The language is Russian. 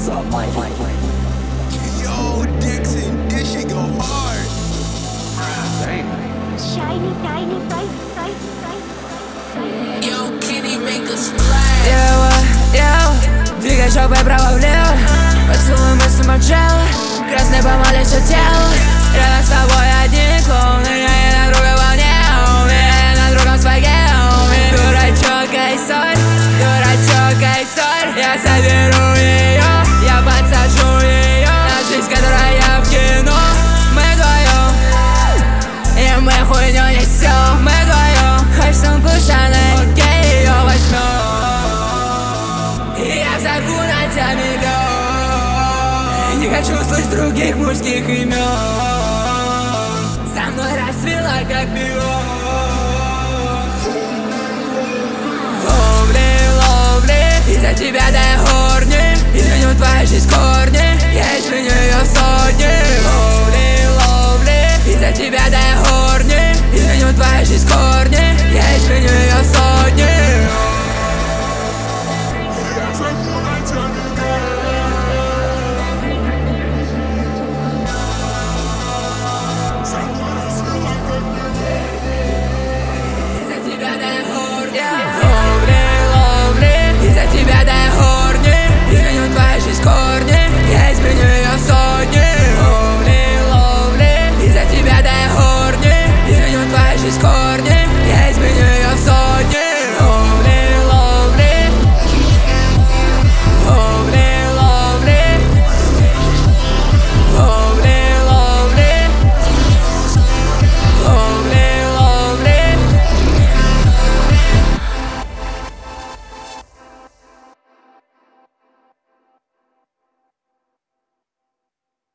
Yo, Dixon, this shit go hard. Shiny, tiny, bright, bright, bright. Yo, Kitty, make a splash. Двигай жопой право-влево, поцелуй мысли мочала, красной помады все тело. Рядом с тобой один клоун, и я на другой волне, уверен на другом своге. Дурачок, ай, ссорь, дурачок, ай, ссорь. Я заберу ее, я подсажу ее на жизнь, которая я в кино. Мы вдвоем, и мы хуйню несем. Мы вдвоем, хоть сумку Шанель, окей, ее возьмем. И я взорву на тебя миллион. Не хочу слышать других мужских имен. Со мной расцвела как бион. Ловли, из-за тебя дай хорни. Изменю твою жизнь корни, я изменю ее в сотни. Ловли, из-за тебя дай хорни. Изменю твою жизнь корни, я изменю